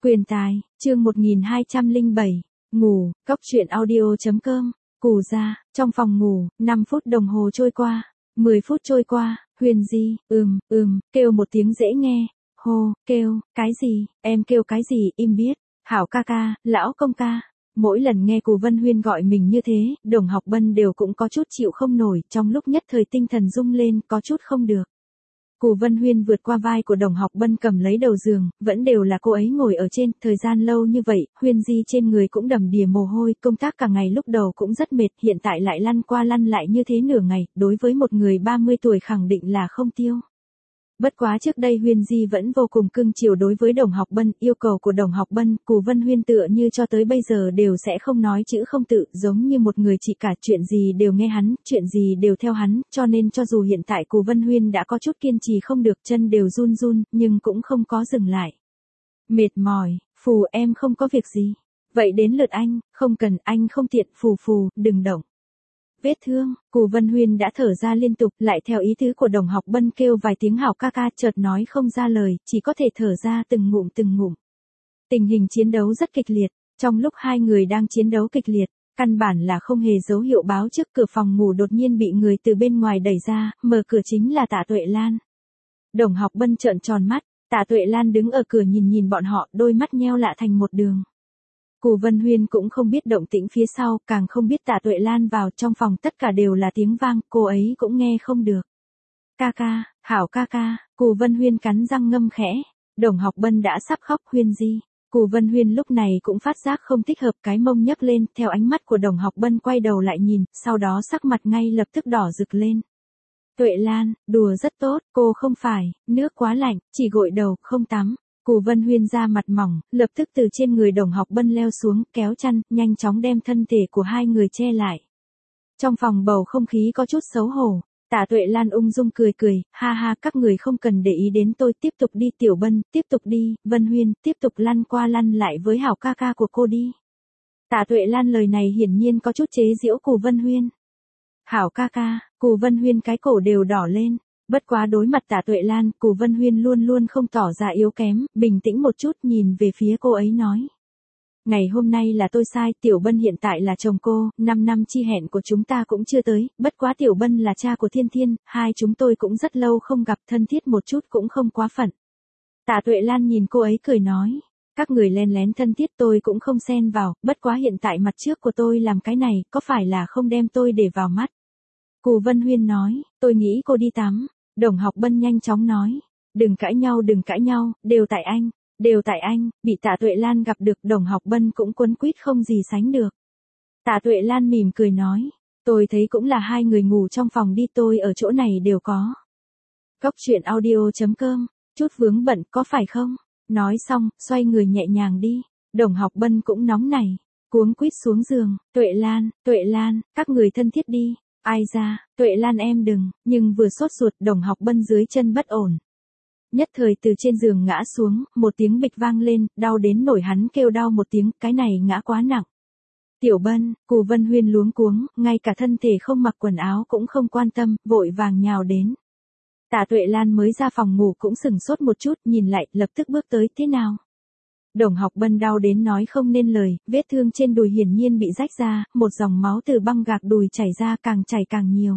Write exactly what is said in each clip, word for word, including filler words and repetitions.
Quyền tài, chương một nghìn hai trăm lẻ bảy, ngủ, cốc truyện audio.com, cù ra, trong phòng ngủ, năm phút đồng hồ trôi qua, mười phút trôi qua, Huyền Di, ừm, ừm, kêu một tiếng dễ nghe, hô, kêu, cái gì, em kêu cái gì, im biết, hảo ca ca, lão công ca. Mỗi lần nghe Cù Vân Huyên gọi mình như thế, Đồng Học Bân đều cũng có chút chịu không nổi, trong lúc nhất thời tinh thần rung lên, có chút không được. Cù Vân Huyên vượt qua vai của Đồng Học Bân cầm lấy đầu giường, vẫn đều là cô ấy ngồi ở trên, thời gian lâu như vậy, Huyên Di trên người cũng đầm đìa mồ hôi, công tác cả ngày lúc đầu cũng rất mệt, hiện tại lại lăn qua lăn lại như thế nửa ngày, đối với một người ba mươi tuổi khẳng định là không tiêu. Bất quá trước đây Huyên Di vẫn vô cùng cưng chiều đối với Đồng Học Bân, yêu cầu của Đồng Học Bân, Cù Vân Huyên tựa như cho tới bây giờ đều sẽ không nói chữ không tự, giống như một người chị cả, chuyện gì đều nghe hắn, chuyện gì đều theo hắn, cho nên cho dù hiện tại Cù Vân Huyên đã có chút kiên trì không được, chân đều run run, nhưng cũng không có dừng lại. Mệt mỏi, phù em không có việc gì. Vậy đến lượt anh, không cần, anh không tiện, phù phù, đừng động. Vết thương, Cù Vân Huyên đã thở ra liên tục, lại theo ý tứ của Đồng Học Bân kêu vài tiếng hảo ca ca, chợt nói không ra lời, chỉ có thể thở ra từng ngụm từng ngụm. Tình hình chiến đấu rất kịch liệt, trong lúc hai người đang chiến đấu kịch liệt, căn bản là không hề dấu hiệu báo trước, cửa phòng ngủ đột nhiên bị người từ bên ngoài đẩy ra, mở cửa chính là Tạ Tuệ Lan. Đồng Học Bân trợn tròn mắt, Tạ Tuệ Lan đứng ở cửa nhìn nhìn bọn họ, đôi mắt nheo lại thành một đường. Cù Vân Huyên cũng không biết động tĩnh phía sau, càng không biết Tạ Tuệ Lan vào, trong phòng tất cả đều là tiếng vang, cô ấy cũng nghe không được. Ca ca, hảo ca ca, Cù Vân Huyên cắn răng ngâm khẽ, Đồng Học Bân đã sắp khóc. Huyên Di, Cù Vân Huyên lúc này cũng phát giác không thích hợp, cái mông nhấc lên, theo ánh mắt của Đồng Học Bân quay đầu lại nhìn, sau đó sắc mặt ngay lập tức đỏ rực lên. Tuệ Lan, đùa rất tốt, cô không phải, nước quá lạnh, chỉ gội đầu, không tắm. Cù Vân Huyên ra mặt mỏng, lập tức từ trên người Đồng Học Bân leo xuống, kéo chăn, nhanh chóng đem thân thể của hai người che lại. Trong phòng bầu không khí có chút xấu hổ, Tạ Tuệ Lan ung dung cười cười, ha ha, các người không cần để ý đến tôi, tiếp tục đi Tiểu Bân, tiếp tục đi, Vân Huyên, tiếp tục lăn qua lăn lại với hảo ca ca của cô đi. Tạ Tuệ Lan lời này hiển nhiên có chút chế giễu Cù Vân Huyên. Hảo ca ca, Cù Vân Huyên cái cổ đều đỏ lên. Bất quá đối mặt Tạ Tuệ Lan, Cù Vân Huyên luôn luôn không tỏ ra yếu kém, bình tĩnh một chút nhìn về phía cô ấy nói. Ngày hôm nay là tôi sai, Tiểu Bân hiện tại là chồng cô, năm năm chi hẹn của chúng ta cũng chưa tới, bất quá Tiểu Bân là cha của Thiên Thiên, hai chúng tôi cũng rất lâu không gặp, thân thiết một chút cũng không quá phận. Tạ Tuệ Lan nhìn cô ấy cười nói, các người len lén thân thiết tôi cũng không xen vào, bất quá hiện tại mặt trước của tôi làm cái này, có phải là không đem tôi để vào mắt? Cù Vân Huyên nói, tôi nghĩ cô đi tắm. Đồng Học Bân nhanh chóng nói, đừng cãi nhau đừng cãi nhau, đều tại anh, đều tại anh, bị Tạ Tuệ Lan gặp được, Đồng Học Bân cũng quấn quýt không gì sánh được. Tạ Tuệ Lan mỉm cười nói, tôi thấy cũng là hai người ngủ trong phòng đi, tôi ở chỗ này đều có. Cốc truyện audio.com, chút vướng bận có phải không? Nói xong, xoay người nhẹ nhàng đi, Đồng Học Bân cũng nóng nảy, cuống quýt xuống giường, Tuệ Lan, Tuệ Lan, các người thân thiết đi. Ai ra, Tuệ Lan em đừng, nhưng vừa sốt ruột, Đồng Học Bân dưới chân bất ổn. Nhất thời từ trên giường ngã xuống, một tiếng bịch vang lên, đau đến nổi hắn kêu đau một tiếng, cái này ngã quá nặng. Tiểu Bân, Cù Vân Huyên luống cuống, ngay cả thân thể không mặc quần áo cũng không quan tâm, vội vàng nhào đến. Tạ Tuệ Lan mới ra phòng ngủ cũng sửng sốt một chút, nhìn lại, lập tức bước tới, thế nào? Đồng Học Bân đau đến nói không nên lời, vết thương trên đùi hiển nhiên bị rách ra, một dòng máu từ băng gạc đùi chảy ra, càng chảy càng nhiều.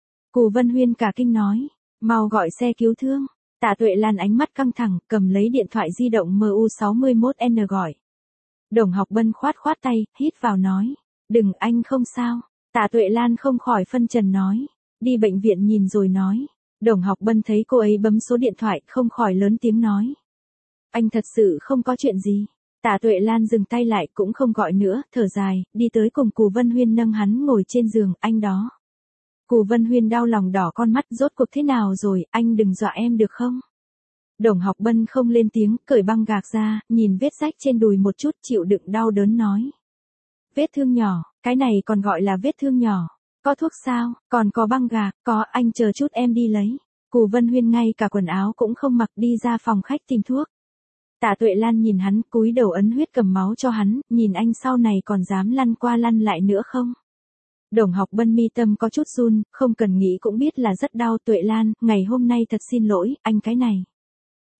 Cù Vân Huyên cả kinh nói, mau gọi xe cứu thương. Tạ Tuệ Lan ánh mắt căng thẳng, cầm lấy điện thoại di động em u sáu mốt N gọi. Đồng Học Bân khoát khoát tay, hít vào nói, đừng, anh không sao. Tạ Tuệ Lan không khỏi phân trần nói, đi bệnh viện nhìn rồi nói. Đồng Học Bân thấy cô ấy bấm số điện thoại, không khỏi lớn tiếng nói. Anh thật sự không có chuyện gì. Tạ Tuệ Lan dừng tay lại, cũng không gọi nữa, thở dài, đi tới cùng Cù Vân Huyên nâng hắn ngồi trên giường, anh đó. Cù Vân Huyên đau lòng đỏ con mắt, rốt cuộc thế nào rồi, anh đừng dọa em được không? Đồng Học Bân không lên tiếng, cởi băng gạc ra, nhìn vết rách trên đùi một chút, chịu đựng đau đớn nói. Vết thương nhỏ, cái này còn gọi là vết thương nhỏ. Có thuốc sao, còn có băng gạc, có, anh chờ chút em đi lấy. Cù Vân Huyên ngay cả quần áo cũng không mặc, đi ra phòng khách tìm thuốc. Tạ Tuệ Lan nhìn hắn, cúi đầu ấn huyết cầm máu cho hắn, nhìn anh sau này còn dám lăn qua lăn lại nữa không? Đồng Học Bân mi tâm có chút run, không cần nghĩ cũng biết là rất đau. Tuệ Lan, ngày hôm nay thật xin lỗi, anh cái này.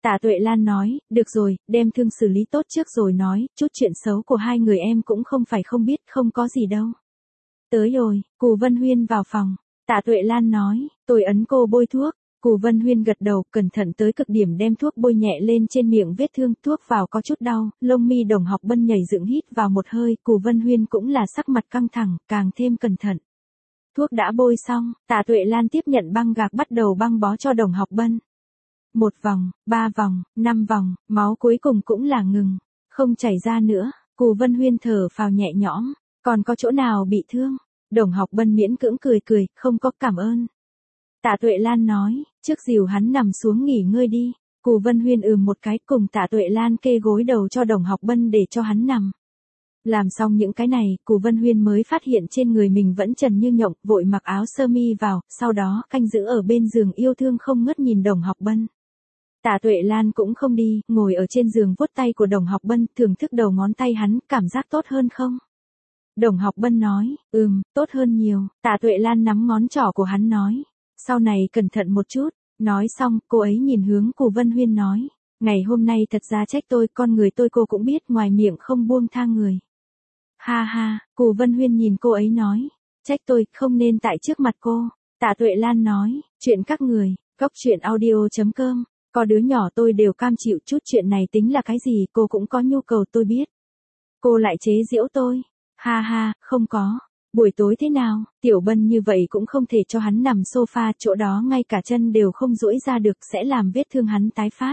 Tạ Tuệ Lan nói, được rồi, đem thương xử lý tốt trước rồi nói, chút chuyện xấu của hai người em cũng không phải không biết, không có gì đâu. Tới rồi, Cù Vân Huyên vào phòng. Tạ Tuệ Lan nói, tôi ấn cô bôi thuốc. Cù Vân Huyên gật đầu, cẩn thận tới cực điểm đem thuốc bôi nhẹ lên trên miệng vết thương, thuốc vào có chút đau, lông mi Đồng Học Bân nhảy dựng hít vào một hơi, Cù Vân Huyên cũng là sắc mặt căng thẳng, càng thêm cẩn thận. Thuốc đã bôi xong, Tạ Tuệ Lan tiếp nhận băng gạc bắt đầu băng bó cho Đồng Học Bân. Một vòng, ba vòng, năm vòng, máu cuối cùng cũng là ngừng, không chảy ra nữa, Cù Vân Huyên thở phào nhẹ nhõm, còn có chỗ nào bị thương? Đồng Học Bân miễn cưỡng cười cười, không có cảm ơn. Tạ Tuệ Lan nói, trước dìu hắn nằm xuống nghỉ ngơi đi. Cù Vân Huyên ừm một cái, cùng Tạ Tuệ Lan kê gối đầu cho Đồng Học Bân để cho hắn nằm. Làm xong những cái này, Cù Vân Huyên mới phát hiện trên người mình vẫn trần như nhộng, vội mặc áo sơ mi vào, sau đó canh giữ ở bên giường yêu thương không ngớt nhìn Đồng Học Bân. Tạ Tuệ Lan cũng không đi, ngồi ở trên giường vuốt tay của Đồng Học Bân, thưởng thức đầu ngón tay hắn, cảm giác tốt hơn không? Đồng Học Bân nói, ừm, tốt hơn nhiều. Tạ Tuệ Lan nắm ngón trỏ của hắn nói, sau này cẩn thận một chút. Nói xong, cô ấy nhìn hướng Cù Vân Huyên nói, ngày hôm nay thật ra trách tôi, con người tôi cô cũng biết, ngoài miệng không buông tha người. Ha ha, Cù Vân Huyên nhìn cô ấy nói, trách tôi, không nên tại trước mặt cô. Tạ Tuệ Lan nói, chuyện các người, góc chuyện audio chấm com, có đứa nhỏ tôi đều cam chịu, chút chuyện này tính là cái gì, cô cũng có nhu cầu tôi biết. Cô lại chế giễu tôi. Ha ha, không có. Buổi tối thế nào, Tiểu Bân như vậy cũng không thể cho hắn nằm sofa, chỗ đó ngay cả chân đều không duỗi ra được, sẽ làm vết thương hắn tái phát.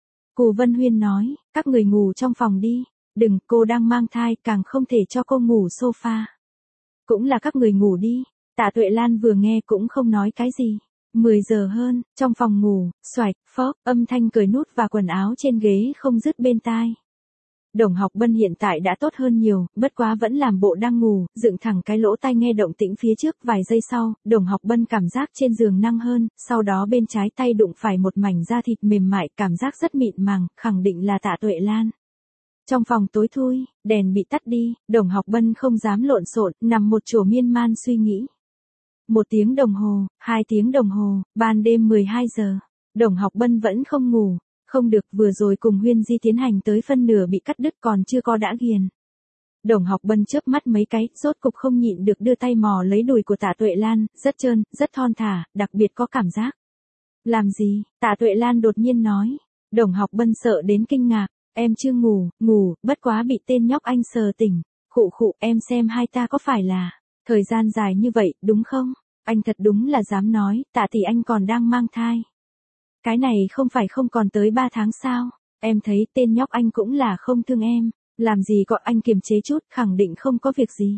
Cù Vân Huyên nói, các người ngủ trong phòng đi, đừng, cô đang mang thai, càng không thể cho cô ngủ sofa. Cũng là các người ngủ đi. Tạ Tuệ Lan vừa nghe cũng không nói cái gì. mười giờ hơn, trong phòng ngủ, xoạch, phóp, âm thanh cởi nút và quần áo trên ghế không dứt bên tai. Đồng Học Bân hiện tại đã tốt hơn nhiều, bất quá vẫn làm bộ đang ngủ, dựng thẳng cái lỗ tai nghe động tĩnh phía trước, vài giây sau, Đồng Học Bân cảm giác trên giường năng hơn, sau đó bên trái tay đụng phải một mảnh da thịt mềm mại, cảm giác rất mịn màng, khẳng định là Tạ Tuệ Lan. Trong phòng tối thui, đèn bị tắt đi, Đồng Học Bân không dám lộn xộn, nằm một chỗ miên man suy nghĩ. Một tiếng đồng hồ, hai tiếng đồng hồ, ban đêm mười hai giờ, Đồng Học Bân vẫn không ngủ. Không được, vừa rồi cùng Huyên Di tiến hành tới phân nửa bị cắt đứt còn chưa có đã ghiền. Đồng Học Bân chớp mắt mấy cái, rốt cục không nhịn được đưa tay mò lấy đùi của Tạ Tuệ Lan, rất trơn, rất thon thả, đặc biệt có cảm giác. Làm gì? Tạ Tuệ Lan đột nhiên nói. Đồng Học Bân sợ đến kinh ngạc, em chưa ngủ, ngủ, bất quá bị tên nhóc anh sờ tỉnh. Khụ khụ, em xem hai ta có phải là, thời gian dài như vậy, đúng không? Anh thật đúng là dám nói, Tạ tỷ anh còn đang mang thai. Cái này không phải không còn tới ba tháng sao, em thấy tên nhóc anh cũng là không thương em, làm gì gọi anh kiềm chế chút, khẳng định không có việc gì.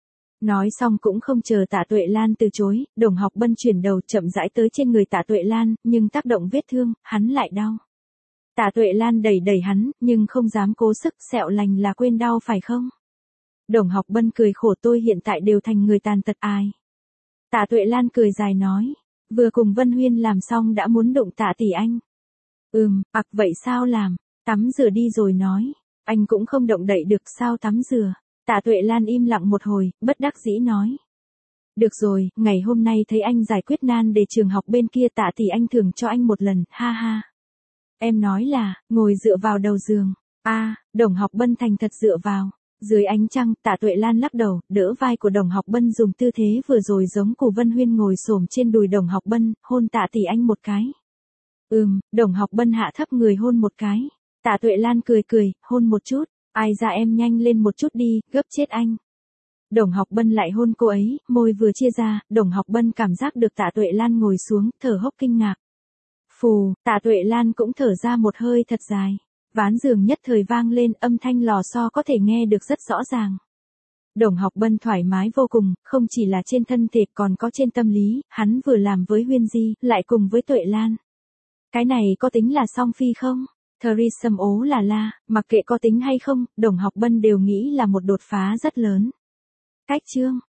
Nói xong cũng không chờ Tạ Tuệ Lan từ chối, Đồng Học Bân chuyển đầu chậm rãi tới trên người Tạ Tuệ Lan, nhưng tác động vết thương, hắn lại đau. Tạ Tuệ Lan đẩy đẩy hắn, nhưng không dám cố sức, sẹo lành là quên đau phải không? Đồng Học Bân cười khổ, tôi hiện tại đều thành người tàn tật ai. Tạ Tuệ Lan cười dài nói. Vừa cùng Vân Huyên làm xong đã muốn đụng Tạ tỷ anh. Ừm, ặc vậy sao làm, tắm rửa đi rồi nói, anh cũng không động đậy được sao tắm rửa. Tạ Tuệ Lan im lặng một hồi, bất đắc dĩ nói. Được rồi, ngày hôm nay thấy anh giải quyết nan đề trường học bên kia, Tạ tỷ anh thưởng cho anh một lần, ha ha. Em nói là, ngồi dựa vào đầu giường. A, à, Đồng Học Bân thành thật dựa vào. Dưới ánh trăng, Tạ Tuệ Lan lắc đầu, đỡ vai của Đồng Học Bân dùng tư thế vừa rồi giống Cù Vân Huyên ngồi xổm trên đùi Đồng Học Bân, hôn Tạ tỷ anh một cái. Ừm, Đồng Học Bân hạ thấp người hôn một cái. Tạ Tuệ Lan cười cười, hôn một chút, ai ra em nhanh lên một chút đi, gấp chết anh. Đồng Học Bân lại hôn cô ấy, môi vừa chia ra, Đồng Học Bân cảm giác được Tạ Tuệ Lan ngồi xuống, thở hốc kinh ngạc. Phù, Tạ Tuệ Lan cũng thở ra một hơi thật dài. Ván giường nhất thời vang lên, âm thanh lò xo có thể nghe được rất rõ ràng. Đồng Học Bân thoải mái vô cùng, không chỉ là trên thân thể còn có trên tâm lý, hắn vừa làm với Huyên Di, lại cùng với Tuệ Lan. Cái này có tính là song phi không? Threesome ố là la, mặc kệ có tính hay không, Đồng Học Bân đều nghĩ là một đột phá rất lớn. Cách chương